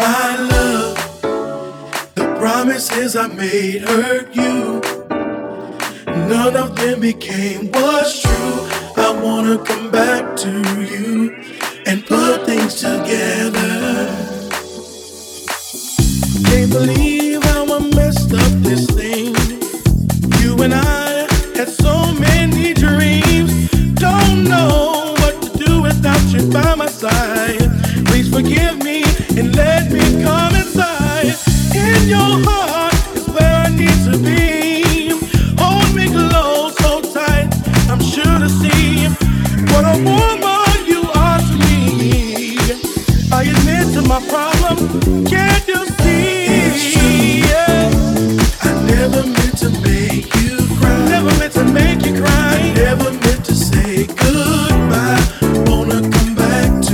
My love, the promises I made hurt you. None of them became what's true. I wanna come back to you and put things together. Can't believe how I messed up this thing. You and I had so many dreams. Don't know what to do without you by my side. Please forgive me